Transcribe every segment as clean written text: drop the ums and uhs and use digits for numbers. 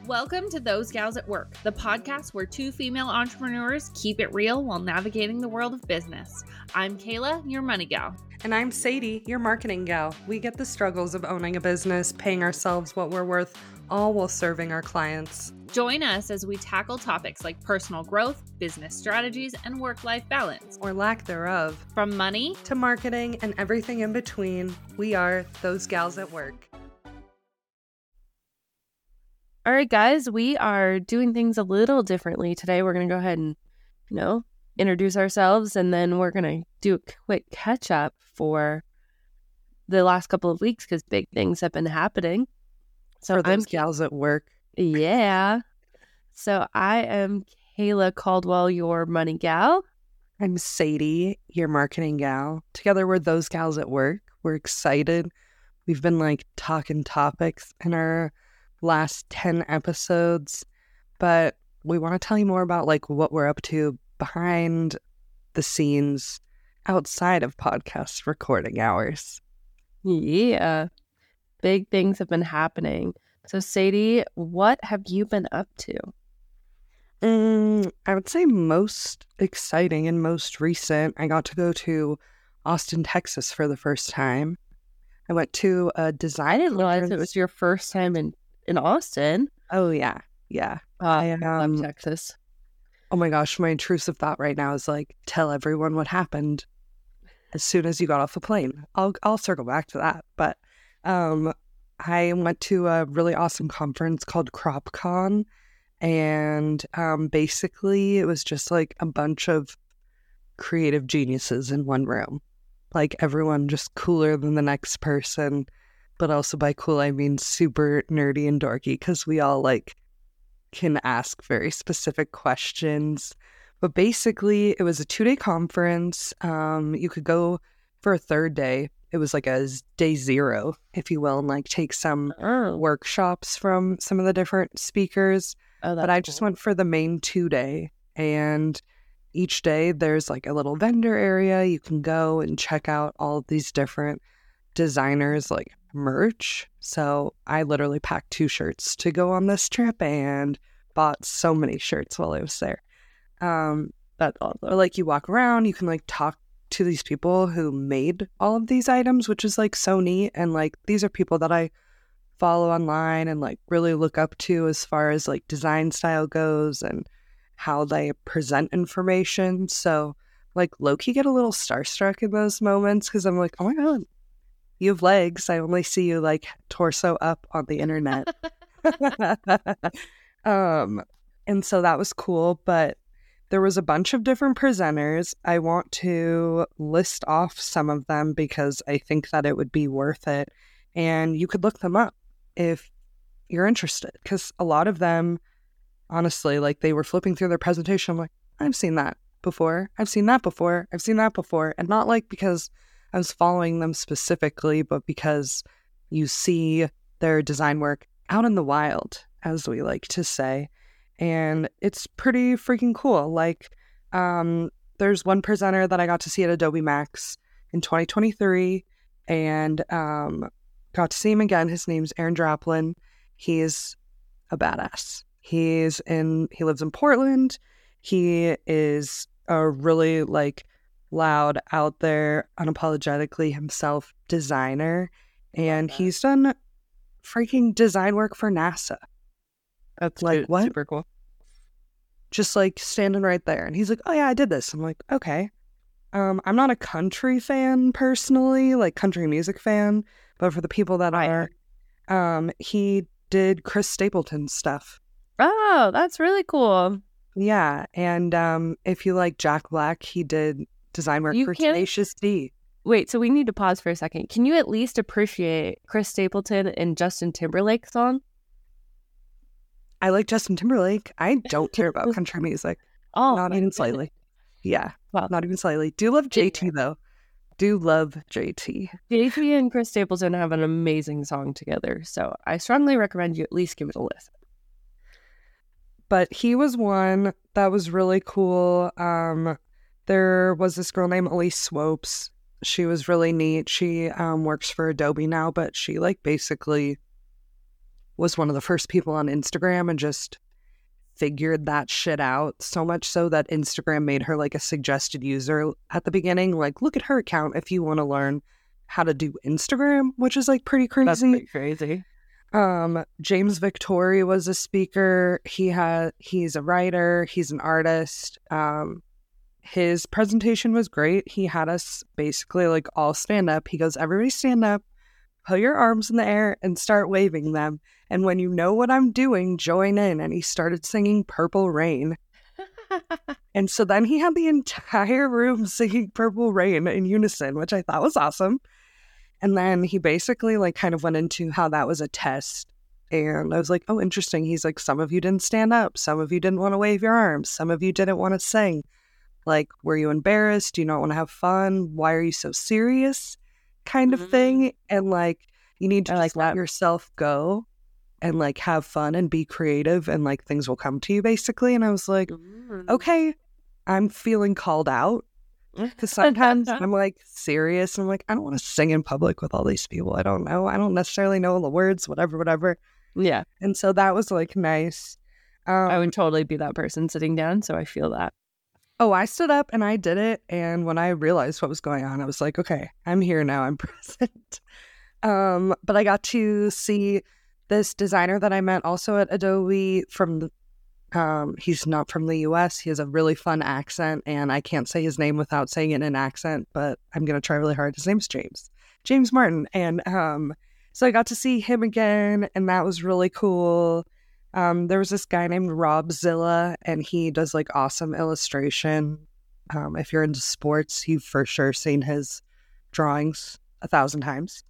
Welcome to Those Gals at Work, the podcast where two female entrepreneurs keep it real while navigating the world of business. I'm Kayla, your money gal. And I'm Sadie, your marketing gal. We get the struggles of owning a business, paying ourselves what we're worth, all while serving our clients. Join us as we tackle topics like personal growth, business strategies, and work-life balance. Or lack thereof. From money to marketing and everything in between, we are Those Gals at Work. All right, guys, we are doing things a little differently today. We're going to go ahead and, introduce ourselves, and then we're going to do a quick catch up for the last couple of weeks because big things have been happening. So I'm Gals at Work. Yeah. So I am Kayla Caldwell, your money gal. I'm Sadie, your marketing gal. Together we're Those Gals at Work. We're excited. We've been talking topics in our last 10 episodes, but we want to tell you more about what we're up to behind the scenes outside of podcast recording hours. Yeah. Big things have been happening. So Sadie, what have you been up to? I would say most exciting and most recent, I got to go to Austin, Texas for the first time. I went to a design I didn't realize it was your first time in Austin. Oh, yeah. I love Texas. Oh my gosh, my intrusive thought right now is tell everyone what happened as soon as you got off the plane. I'll circle back to that. But I went to a really awesome conference called CropCon. And basically it was just a bunch of creative geniuses in one room. Everyone just cooler than the next person. But also by cool, I mean super nerdy and dorky because we all can ask very specific questions. But basically, it was a 2-day conference. You could go for a third day. It was a day zero, if you will, and take some workshops from some of the different speakers. But I just went for the main 2-day. And each day there's a little vendor area. You can go and check out all of these different designers merch. So I literally packed 2 shirts to go on this trip and bought so many shirts while I was there. That's awesome. You walk around, you can talk to these people who made all of these items, which is so neat. And these are people that I follow online and really look up to as far as design style goes and how they present information. So low-key get a little starstruck in those moments because I'm oh my God, you have legs. I only see you torso up on the internet. And so that was cool, but there was a bunch of different presenters. I want to list off some of them because I think that it would be worth it. And you could look them up if you're interested because a lot of them, honestly, they were flipping through their presentation. I'm I've seen that before. I've seen that before. I've seen that before. And not because I was following them specifically, but because you see their design work out in the wild, as we like to say. And it's pretty freaking cool. There's one presenter that I got to see at Adobe Max in 2023 and got to see him again. His name's Aaron Draplin. He's a badass. He lives in Portland. He is a really loud, out there, unapologetically himself designer, and he's done freaking design work for NASA. That's what? Super cool. Just standing right there, and he's oh yeah, I did this. I'm okay. I'm not a country fan personally, country music fan, but for the people that are, he did Chris Stapleton stuff. Oh, that's really cool. Yeah, and if you like Jack Black, he did design work for Tenacious D. Wait, so we need to pause for a second. Can you at least appreciate Chris Stapleton and Justin Timberlake's song? I like Justin Timberlake. I don't care about country music. Oh, not even slightly. Yeah, well, not even slightly. Do love JT though. Do love JT. JT and Chris Stapleton have an amazing song together, so I strongly recommend you at least give it a listen. But he was one that was really cool. There was this girl named Elise Swopes. She was really neat. She works for Adobe now, but she basically was one of the first people on Instagram and just figured that shit out, so much so that Instagram made her like a suggested user at the beginning. Like, look at her account if you want to learn how to do Instagram, which is like pretty crazy. That's pretty crazy. James Victory was a speaker. He's a writer. He's an artist. His presentation was great. He had us basically like all stand up. He goes, everybody stand up, put your arms in the air and start waving them. And when you know what I'm doing, join in. And he started singing Purple Rain. And so then he had the entire room singing Purple Rain in unison, which I thought was awesome. And then he basically like kind of went into how that was a test. And I was like, oh, interesting. He's like, some of you didn't stand up. Some of you didn't want to wave your arms. Some of you didn't want to sing. Like, were you embarrassed? Do you not want to have fun? Why are you so serious? Kind of thing. And like, you need to just let yourself go and like have fun and be creative and like things will come to you basically. And I was like, okay, I'm feeling called out. Because sometimes I'm like serious and I'm like, I don't want to sing in public with all these people I don't know. I don't necessarily know all the words, whatever. Yeah. And so that was like nice. I would totally be that person sitting down. So I feel that. Oh, I stood up and I did it. And when I realized what was going on, I was like, okay, I'm here now. I'm present. But I got to see this designer that I met also at Adobe from he's not from the US. He has a really fun accent and I can't say his name without saying it in an accent, but I'm going to try really hard. His name's James Martin. And so I got to see him again and that was really cool. There was this guy named Rob Zilla and he does like awesome illustration. If you're into sports, you've for sure seen his drawings 1,000 times.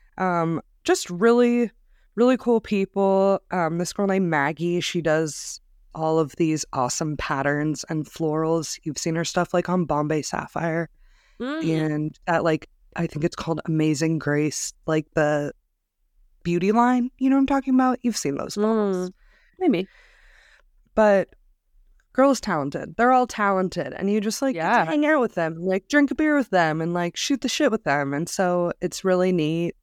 Just really, really cool people. This girl named Maggie, she does all of these awesome patterns and florals. You've seen her stuff like on Bombay Sapphire and at like, I think it's called Amazing Grace, like the beauty line. You know what I'm talking about? You've seen those florals. Maybe. But girl is talented. They're all talented. And you just like get to hang out with them, like drink a beer with them and like shoot the shit with them. And so it's really neat.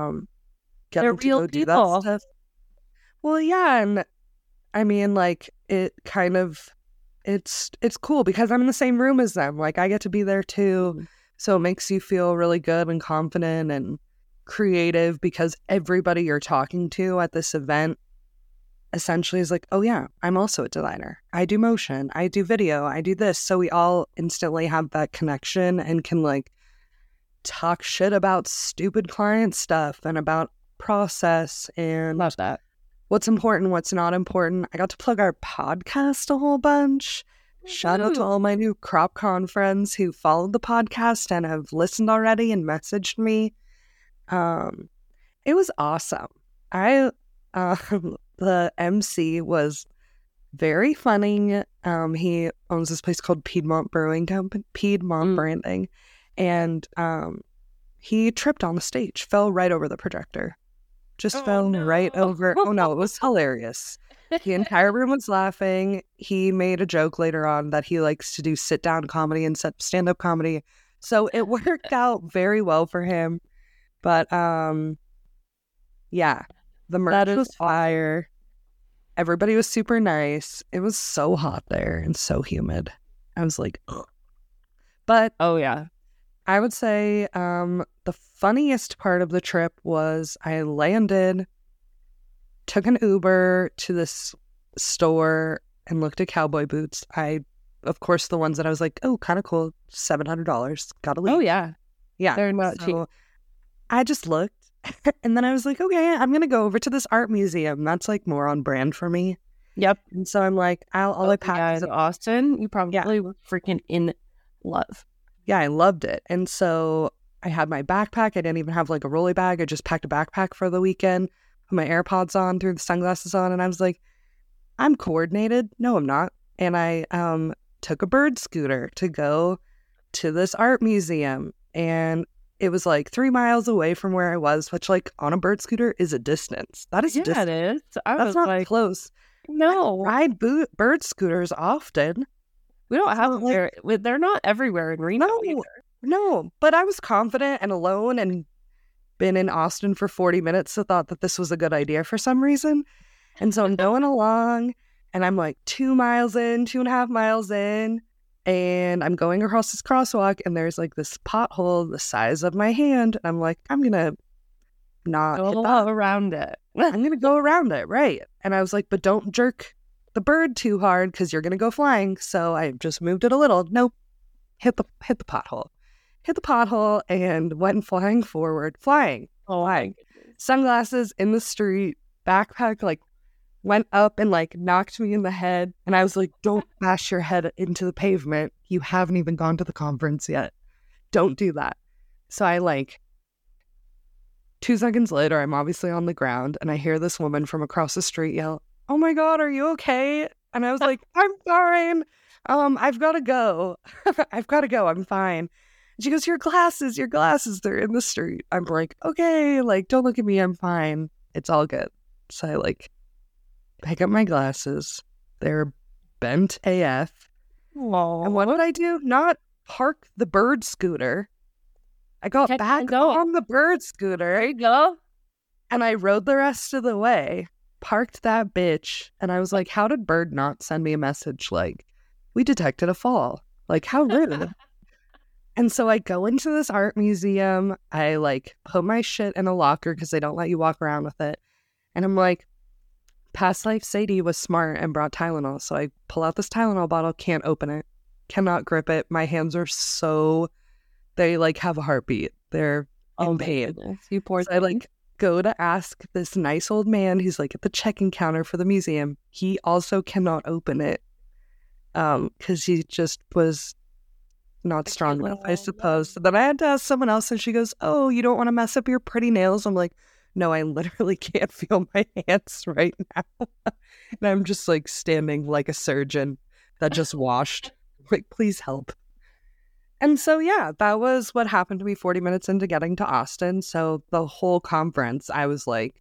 They're real people. Stuff. Well, yeah. And I mean, like it kind of, it's cool because I'm in the same room as them. Like I get to be there too. So it makes you feel really good and confident and creative because everybody you're talking to at this event essentially is like, oh yeah, I'm also a designer. I do motion, I do video, I do this. So we all instantly have that connection and can like talk shit about stupid client stuff and about process and love that. What's important, what's not important. I got to plug our podcast a whole bunch. Shout out to all my new CropCon friends who followed the podcast and have listened already and messaged me. It was awesome. The MC was very funny. He owns this place called Piedmont Brewing Company, Piedmont Branding, and he tripped on the stage, fell right over the projector. Right over. Oh no, it was hilarious. The entire room was laughing. He made a joke later on that he likes to do sit-down comedy and stand-up comedy. So it worked out very well for him. But yeah, the merch was fire. Everybody was super nice. It was so hot there and so humid. I was like, ugh. But oh yeah, I would say the funniest part of the trip was I landed, took an Uber to this store and looked at cowboy boots. Of course, the ones that I was like, oh, kind of cool, $700. Gotta leave. Oh yeah, they're not cheap. I just looked. And then I was like, okay, I'm going to go over to this art museum. That's like more on brand for me. Yep. And so I'm like, all I packed in Austin, you probably were freaking in love. Yeah, I loved it. And so I had my backpack. I didn't even have like a rolly bag. I just packed a backpack for the weekend, put my AirPods on, threw the sunglasses on. And I was like, I'm coordinated. No, I'm not. And I took a bird scooter to go to this art museum. And it was like 3 miles away from where I was, which like on a bird scooter is a distance. That is a distance. It is. That's not like, close. No. I ride bird scooters often. We don't have they're not everywhere in Reno either. No, but I was confident and alone and been in Austin for 40 minutes, so thought that this was a good idea for some reason. And so I'm going along, and I'm like 2 miles in, 2.5 miles in, and I'm going across this crosswalk, and there's like this pothole the size of my hand. And I'm like, I'm going to not hit that. Around it. I'm going to go around it, right? And I was like, but don't jerk the bird too hard because you're going to go flying. So I just moved it a little. Nope. Hit the pothole. Hit the pothole and went flying forward. Flying. Sunglasses in the street. Backpack like went up and like knocked me in the head. And I was like, don't bash your head into the pavement. You haven't even gone to the conference yet. Don't do that. So I like 2 seconds later, I'm obviously on the ground and I hear this woman from across the street yell, "Oh my God, are you okay?" And I was like, "I'm fine. I've got to go. I'm fine." And she goes, your glasses, they're in the street. I'm like, okay, like, don't look at me. I'm fine. It's all good. So I like pick up my glasses. They're bent AF. Aww. And what did I do? Not park the bird scooter. I got back on the bird scooter. There you go. And I rode the rest of the way, parked that bitch. And I was like, how did Bird not send me a message like, we detected a fall? Like, how rude. And so I go into this art museum. I like put my shit in a locker because they don't let you walk around with it. And I'm like, past life Sadie was smart and brought Tylenol. So I pull out this Tylenol bottle, can't open it, cannot grip it. My hands are so, they like have a heartbeat. They're in pain. Goodness. You poor thing. I like go to ask this nice old man who's like at the check-in counter for the museum. He also cannot open it because he just was not strong enough, I suppose. So then I had to ask someone else, and she goes, "Oh, you don't want to mess up your pretty nails?" I'm like, no, I literally can't feel my hands right now. And I'm just like standing like a surgeon that just washed. Like, please help. And so, yeah, that was what happened to me 40 minutes into getting to Austin. So the whole conference, I was like,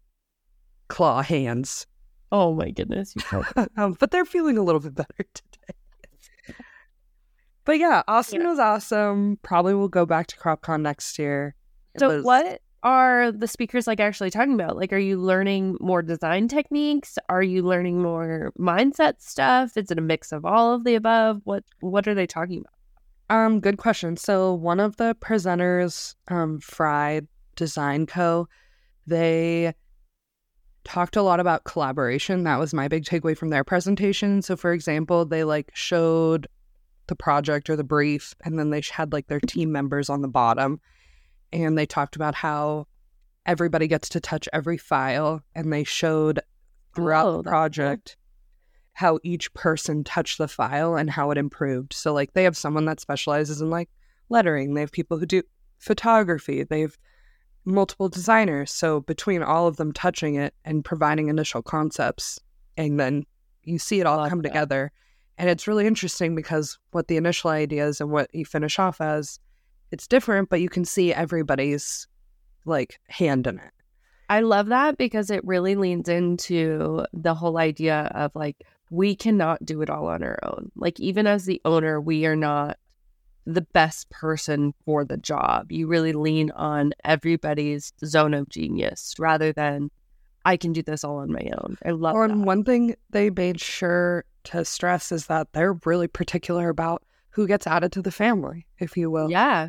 claw hands. Oh my goodness. But they're feeling a little bit better today. But yeah, Austin was awesome. Probably will go back to CropCon next year. So what are the speakers like actually talking about? Like, are you learning more design techniques? Are you learning more mindset stuff? Is it a mix of all of the above? What are they talking about? Good question. So one of the presenters, Fried Design Co., they talked a lot about collaboration. That was my big takeaway from their presentation. So for example, they like showed the project or the brief, and then they had like their team members on the bottom, and they talked about how everybody gets to touch every file, and they showed throughout the project how each person touched the file and how it improved. So like they have someone that specializes in like lettering, they have people who do photography, they have multiple designers. So between all of them touching it and providing initial concepts, and then you see it all come together. And it's really interesting because what the initial ideas and what you finish off as, it's different, but you can see everybody's like hand in it. I love that because it really leans into the whole idea of like, we cannot do it all on our own. Like, even as the owner, we are not the best person for the job. You really lean on everybody's zone of genius rather than I can do this all on my own. I love that. And one thing they made sure to stress is that they're really particular about who gets added to the family, if you will. Yeah.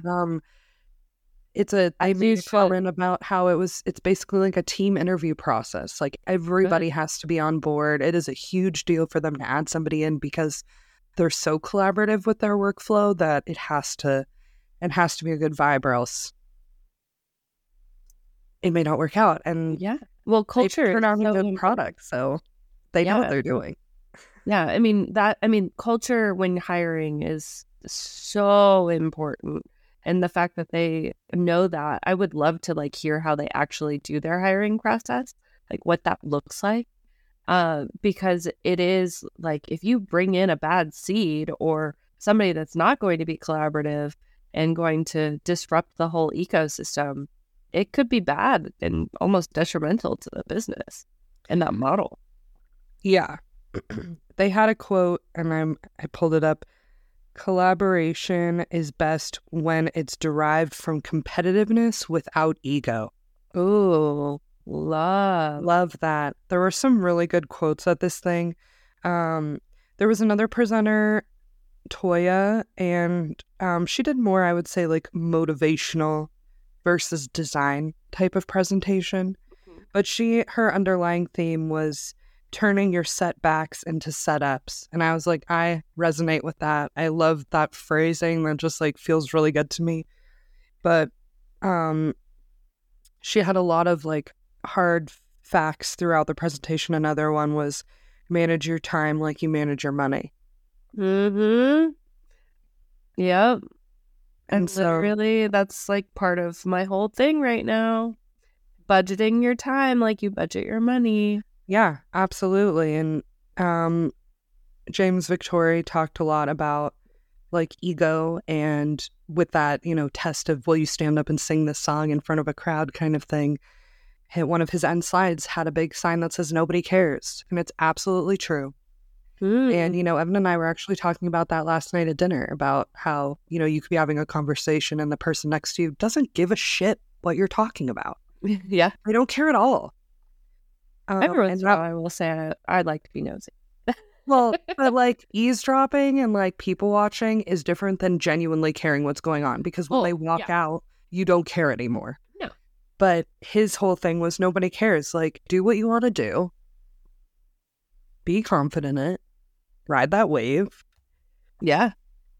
I made a comment about how it's basically like a team interview process. Like everybody has to be on board. It is a huge deal for them to add somebody in because they're so collaborative with their workflow that it has to be a good vibe, or else it may not work out. And well, culture turn out a good product, so they know what they're doing. Yeah, I mean, culture when hiring is so important. And the fact that they know that, I would love to like hear how they actually do their hiring process, like what that looks like. Because it is like, if you bring in a bad seed or somebody that's not going to be collaborative and going to disrupt the whole ecosystem, it could be bad and almost detrimental to the business and that model. Yeah. They had a quote, and I pulled it up. Collaboration is best when it's derived from competitiveness without ego. Ooh, love. Love that. There were some really good quotes at this thing. There was another presenter, Toya, and she did more, I would say, like motivational versus design type of presentation. But her underlying theme was turning your setbacks into setups. And I was like, I resonate with that. I love that phrasing. That just like feels really good to me. But she had a lot of like hard facts throughout the presentation. Another one was manage your time like you manage your money. Mm-hmm. Yep. And so literally, that's like part of my whole thing right now. Budgeting your time like you budget your money. Yeah, absolutely. And James Victori talked a lot about like ego, and with that, test of will you stand up and sing this song in front of a crowd kind of thing. One of his end slides had a big sign that says nobody cares, and it's absolutely true. And Evan and I were actually talking about that last night at dinner, about how you could be having a conversation and the person next to you doesn't give a shit what you're talking about. Yeah, they don't care at all. Every once in a while, I will say I'd like to be nosy. Well, but like eavesdropping and like people watching is different than genuinely caring what's going on, because when they walk out, you don't care anymore. No. But his whole thing was nobody cares. Like, do what you want to do. Be confident in it. Ride that wave. Yeah.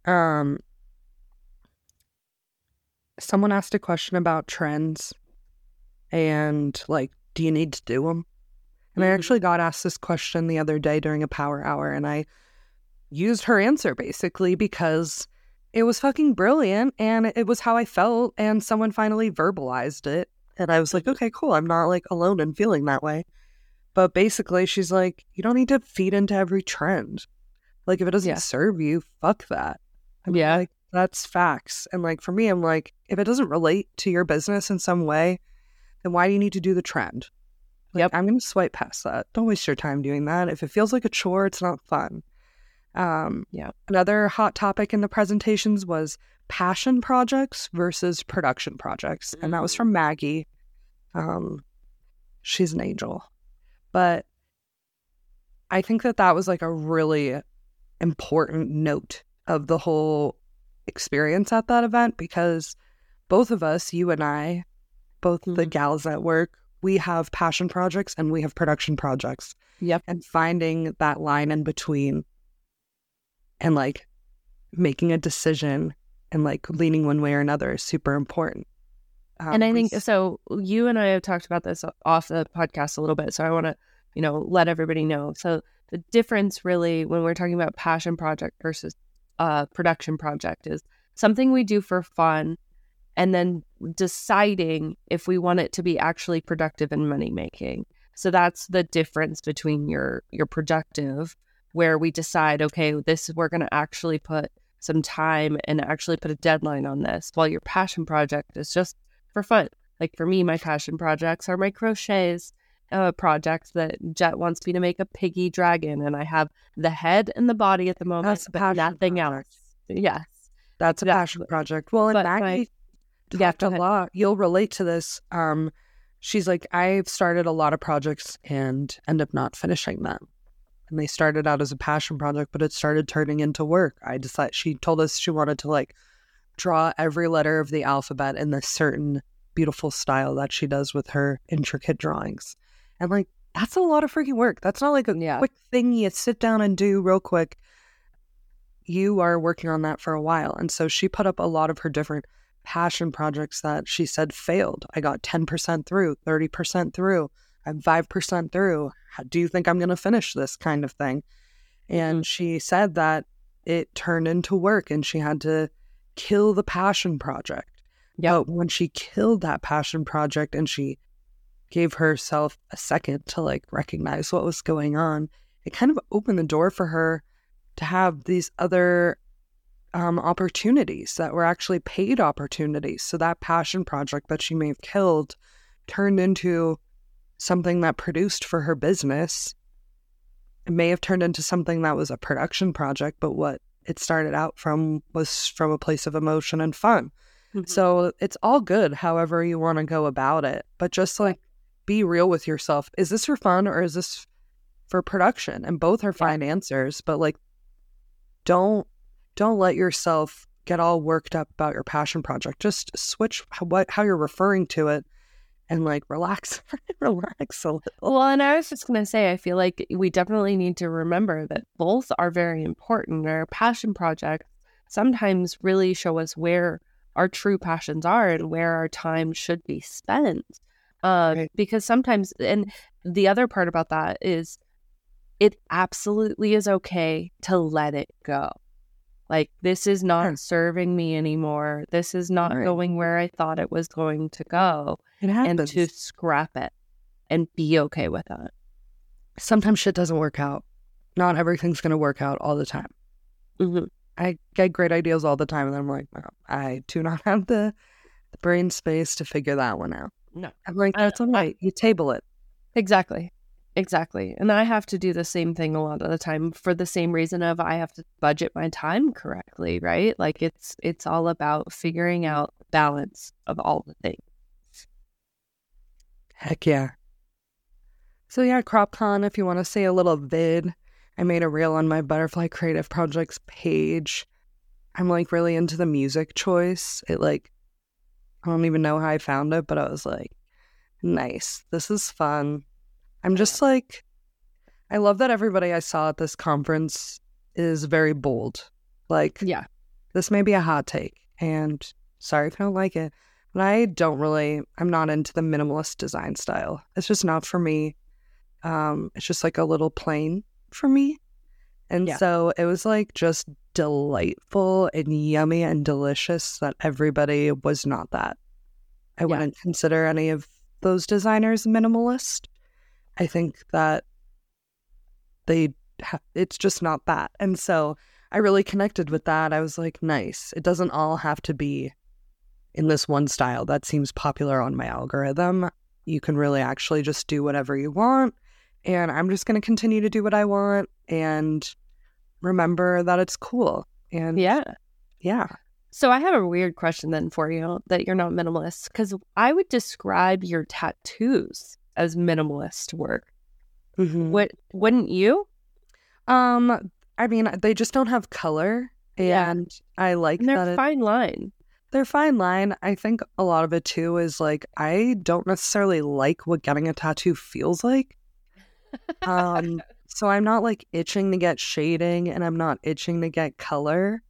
Someone asked a question about trends and like, do you need to do them? And I actually got asked this question the other day during a power hour, and I used her answer basically because it was fucking brilliant and it was how I felt, and someone finally verbalized it. And I was like, okay, cool. I'm not like alone in feeling that way. But basically she's like, you don't need to feed into every trend. Like if it doesn't serve you, fuck that. I mean, like, that's facts. And like for me, I'm like, if it doesn't relate to your business in some way, then why do you need to do the trend? Like, I'm going to swipe past that. Don't waste your time doing that. If it feels like a chore, it's not fun. Another hot topic in the presentations was passion projects versus production projects. And that was from Maggie. She's an angel. But I think that was like a really important note of the whole experience at that event, because both of us, you and I, both the gals at work, we have passion projects and we have production projects. Yep. And finding that line in between and like making a decision and like leaning one way or another is super important. And I think, so you and I have talked about this off the podcast a little bit, so I want to, let everybody know. So the difference really when we're talking about passion project versus production project is something we do for fun, and then deciding if we want it to be actually productive and money making. So that's the difference between your productive, where we decide, okay, we're going to actually put some time and actually put a deadline on this, while your passion project is just for fun. Like for me, my passion projects are my crochets projects that Jet wants me to make a piggy dragon, and I have the head and the body at the moment, but nothing else. Yes. That's a passion project. Well, and Maggie talked a lot. You'll relate to this. She's like, I've started a lot of projects and end up not finishing them. And they started out as a passion project, but it started turning into work. She told us she wanted to like draw every letter of the alphabet in this certain beautiful style that she does with her intricate drawings. And like, that's a lot of freaking work. That's not like a quick thing you sit down and do real quick. You are working on that for a while. And so she put up a lot of her different passion projects that she said failed. I got 10% through, 30% through, I'm 5% through. How do you think I'm going to finish this kind of thing? And she said that it turned into work and she had to kill the passion project. But when she killed that passion project and she gave herself a second to like recognize what was going on, it kind of opened the door for her to have these other opportunities that were actually paid opportunities. So that passion project that she may have killed turned into something that produced for her business. It may have turned into something that was a production project, but what it started out was from a place of emotion and fun. Mhm. So it's all good however you want to go about it, but just like be real with yourself. Is this for fun or is this for production? And both are fine answers, but like don't let yourself get all worked up about your passion project. Just switch how you're referring to it and like relax relax a little. Well, and I was just going to say, I feel like we definitely need to remember that both are very important. Our passion projects sometimes really show us where our true passions are and where our time should be spent. Right. Because sometimes, and the other part about that is it absolutely is okay to let it go. Like, this is not serving me anymore. This is not going where I thought it was going to go. It happens. And to scrap it and be okay with that. Sometimes shit doesn't work out. Not everything's going to work out all the time. Mm-hmm. I get great ideas all the time, and I'm like, well, I do not have the brain space to figure that one out. No. I'm like, that's all right. You table it. Exactly. And I have to do the same thing a lot of the time for the same reason of I have to budget my time correctly, right? Like it's all about figuring out the balance of all the things. Heck yeah. So yeah, CropCon, if you want to say a little vid, I made a reel on my Butterfly Creative Projects page. I'm like really into the music choice. It like, I don't even know how I found it, but I was like, nice. This is fun. I'm just like, I love that everybody I saw at this conference is very bold. Like, Yeah. This may be a hot take, and sorry if you don't like it, but I'm not into the minimalist design style. It's just not for me. It's just like a little plain for me. And so it was like just delightful and yummy and delicious that everybody was not that. I wouldn't consider any of those designers minimalist. I think that it's just not that. And so I really connected with that. I was like, nice. It doesn't all have to be in this one style that seems popular on my algorithm. You can really actually just do whatever you want. And I'm just going to continue to do what I want and remember that it's cool. And yeah. So I have a weird question then for you that you're not minimalist, because I would describe your tattoos as minimalist work. Mm-hmm. Wouldn't you? I mean, they just don't have color, and I like that. They're fine line. They're fine line. I think a lot of it too is like I don't necessarily like what getting a tattoo feels like. So I'm not like itching to get shading, and I'm not itching to get color.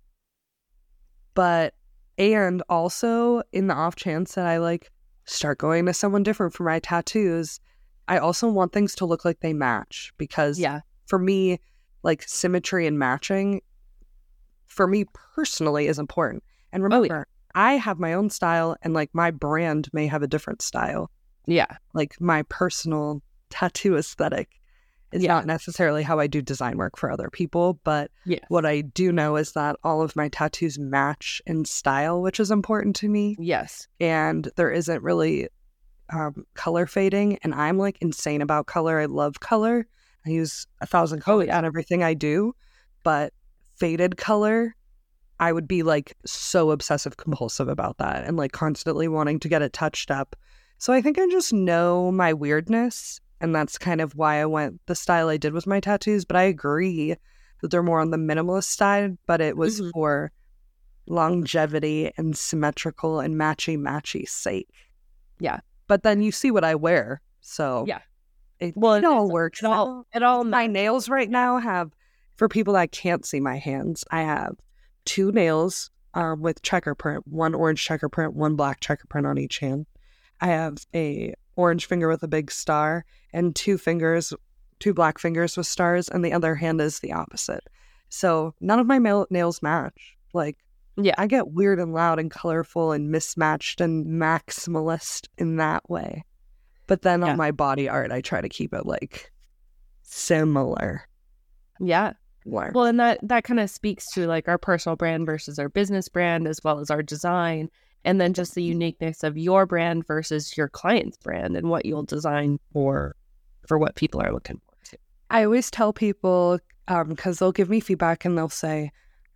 And also in the off chance that I like start going to someone different for my tattoos, I also want things to look like they match, because for me, like symmetry and matching for me personally is important. And remember, I have my own style, and like my brand may have a different style. Yeah. Like my personal tattoo aesthetic is not necessarily how I do design work for other people, but what I do know is that all of my tattoos match in style, which is important to me. Yes. And there isn't really color fading, and I'm like insane about color. I love color. I use 1,000 colors on everything I do, but faded color, I would be like so obsessive compulsive about that and like constantly wanting to get it touched up. So I think I just know my weirdness, and that's kind of why I went the style I did with my tattoos. But I agree that they're more on the minimalist side, but it was for longevity and symmetrical and matchy sake. Yeah. But then you see what I wear, so it all works. It all my nails right now have, for people that can't see my hands, I have 2 nails with checker print, 1 orange checker print, 1 black checker print on each hand. I have a orange finger with a big star and 2 black fingers with stars, and the other hand is the opposite. So none of my nails match. Like, I get weird and loud and colorful and mismatched and maximalist in that way. But then on my body art, I try to keep it like similar. Yeah. Well, and that kind of speaks to like our personal brand versus our business brand, as well as our design, and then just the uniqueness of your brand versus your client's brand and what you'll design for what people are looking for too. I always tell people, because they'll give me feedback and they'll say,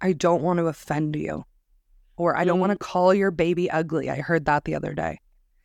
I don't want to offend you, or I don't want to call your baby ugly. I heard that the other day.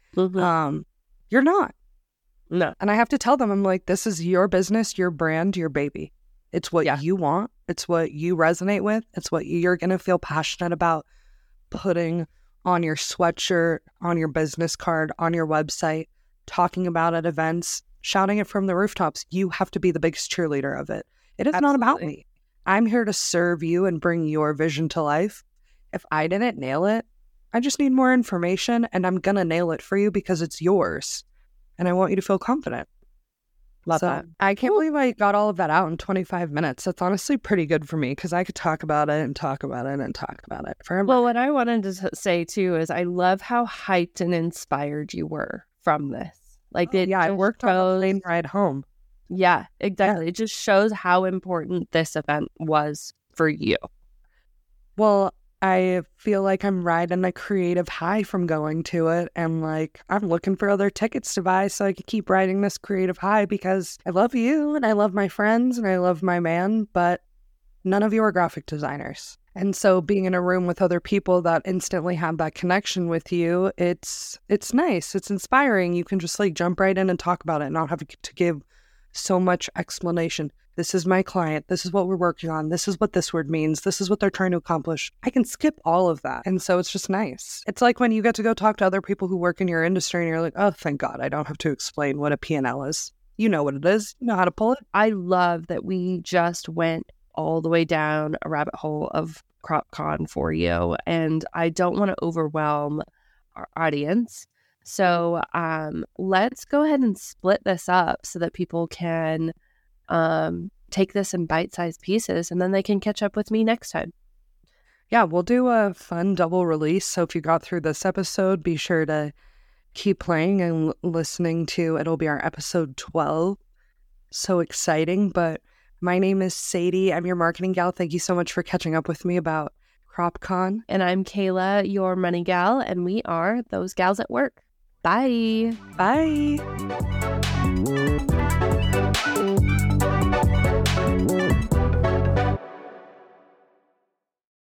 You're not. No. And I have to tell them, I'm like, this is your business, your brand, your baby. It's what you want. It's what you resonate with. It's what you're going to feel passionate about putting on your sweatshirt, on your business card, on your website, talking about at events, shouting it from the rooftops. You have to be the biggest cheerleader of it. It is not about me. I'm here to serve you and bring your vision to life. If I didn't nail it, I just need more information, and I'm going to nail it for you because it's yours. And I want you to feel confident. Love that. I can't believe I got all of that out in 25 minutes. That's honestly pretty good for me because I could talk about it and talk about it and talk about it forever. Well, what I wanted to say too is I love how hyped and inspired you were from this. Like, I worked on the plane ride home. Yeah, exactly. Yeah. It just shows how important this event was for you. Well, I feel like I'm riding a creative high from going to it, and like I'm looking for other tickets to buy so I can keep riding this creative high because I love you and I love my friends and I love my man, but none of you are graphic designers. And so being in a room with other people that instantly have that connection with you, it's nice. It's inspiring. You can just like jump right in and talk about it and not have to give so much explanation. This is my client. This is what we're working on. This is what this word means. This is what they're trying to accomplish. I can skip all of that. And so it's just nice. It's like when you get to go talk to other people who work in your industry and you're like, oh, thank God, I don't have to explain what a P&L is. You know what it is. You know how to pull it. I love that we just went all the way down a rabbit hole of CropCon for you. And I don't want to overwhelm our audience. So let's go ahead and split this up so that people can take this in bite-sized pieces, and then they can catch up with me next time. Yeah, we'll do a fun double release. So if you got through this episode, be sure to keep playing and listening to, it'll be our episode 12. So exciting. But my name is Sadie. I'm your marketing gal. Thank you so much for catching up with me about CropCon. And I'm Kayla, your money gal, and we are those gals at work. Bye. Bye.